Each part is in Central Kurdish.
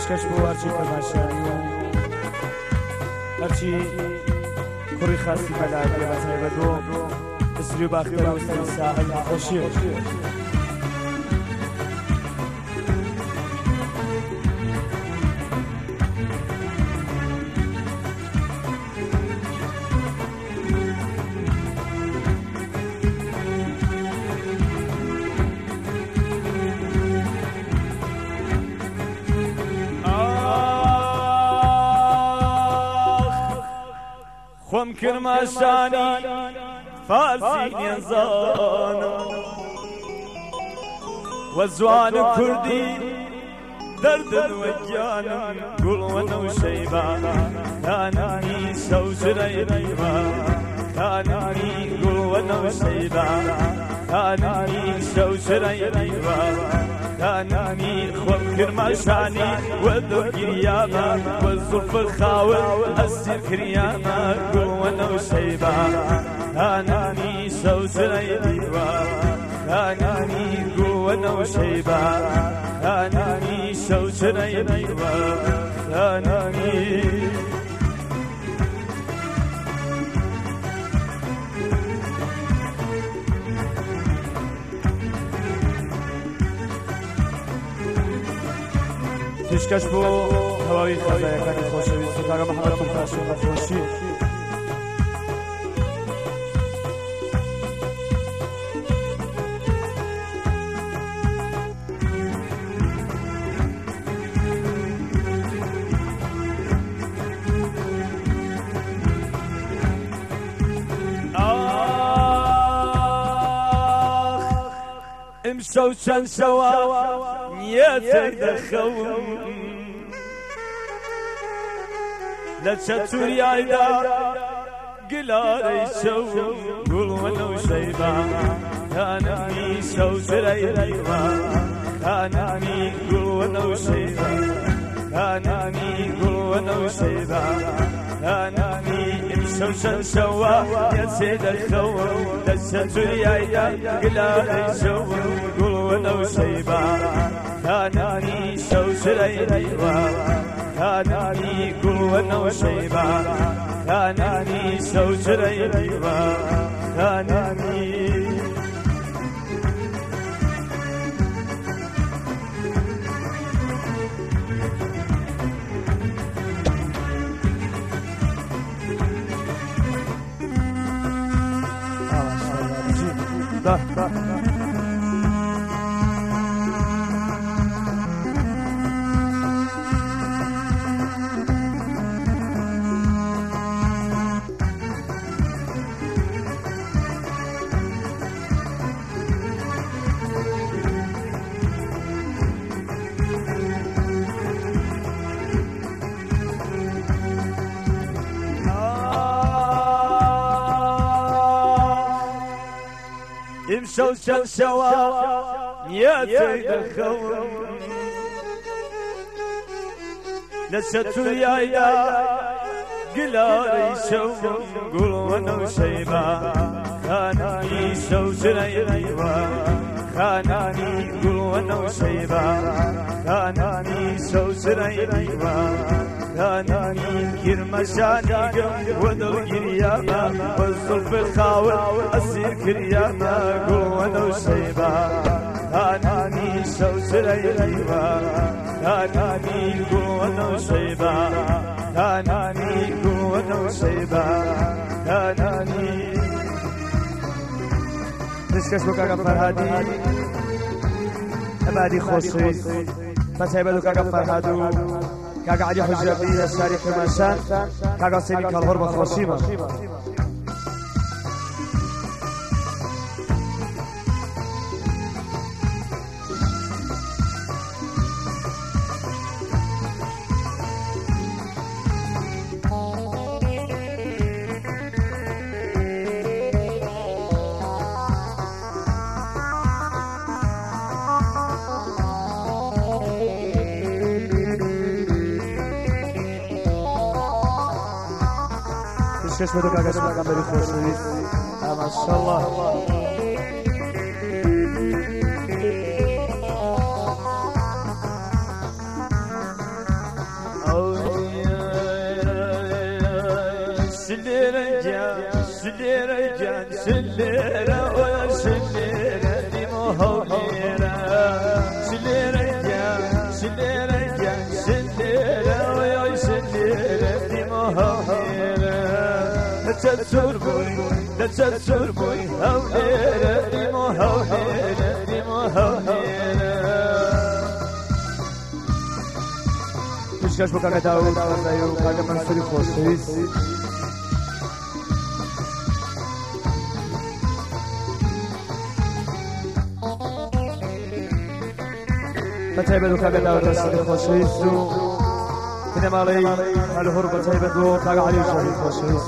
پێشکەش بۆ هەرچی کەماشانی و هەرچی کوڕی خاستی بەلایە بەتایبەت بۆ ئەسری و باختەر و سەری ساحل خۆشیە. خۆم کرماشانی فارسی نێزانم وە زوان کوردی دەردن وە گیانم گوڵوەنە و شەیبانانی سەوزرەی ڕیوانانی گوڵوەنە و شەیبانانی سەوزرەی ڕیوانانی خۆم کرماشانی وە دڵگیریامە وە زوڵفر خاون ئەسیر کریامە گوڵوەنە و شەیبانانی سەوزرەی ڕیوانانی گوڵوەنە و شەیبانانی سەوزرەی ڕیوانانی پێشکەش بۆ هەواوی خەزایەکانی خۆشەویست و کاکە محەممەد تورکاشی بەخۆشی. ئەمشەو چەند شەوە نیەتێک دەخەوم لە چەتوریایدا گلارەی شەوم گوڵوەنە و شەیبانانی سەوزرەی ڕیوانانی گوڵوەنە و شەیبانانی گوڵوەنە و شەیبانانی ئەمشەو چەند شەوە نیەتێک دەخەوم لە چەتوریایدا گلارەی شەوم گوڵوەنە و شەیبانانی سەوزرەی ڕیوانانی گوڵوەنە و شەیبانانی سەوزرەی ڕیوانانی ئەمشەو چەند شەوە نیەتێک دەخەوم لە چەتوریایدا گلارەی شەوم گوڵوەنە و شەیبانانی سەوزرەی ڕیوانانی گوڵوەنە و شەیبانانی سەوزرەی ڕیوانانی کرمەشانیگەم وە دڵگیریامە وە زوڵفر خاون ئەسیر کریامە گوڵوەنە و شەیبانانی سەوزرەی ڕیوانانی گوڵوەنە و شەیبانانی گوڵوەنە و شەیبانانی پێشکەش بۆ کاکە فەرهادی ئەمادی خۆشەویست بەتایبەت و کاکە فەرهاد و کاکە عەلی حوجێبی لە شاری کرماشان کاکە حوسێنی کاڵهۆر بەخۆشیمە. پێشکەش بۆ تۆ کاکە سوپاکەمبەری خۆشەویست. ماشەڵڵا شليرة جان شليرة ويا شليرة دي مهويرة شليرة جان شليرة ويا شليرة دي مهويرة تتسور بوي هوليرة دي مهويرة دي مهويرة پیشکش بو کاکا داود و کاکا منصوری خوشویست بتایبه دو کاکا داود رسولی خوشویست و اینم علی الهور بتایبه دو کاکا علی شهید خوشویست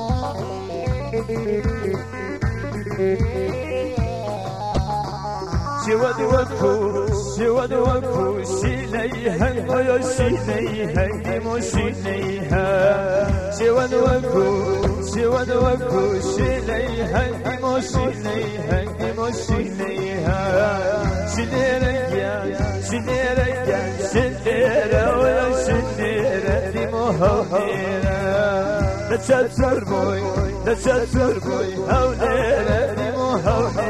شود وكو شيليها ويا شيليها مو شيليها شود وكو شيليها مو شيليها مو شيليها شليرة ويا شليرة دي مهويرة لا تشتر بوي هوليرة دي مهويرة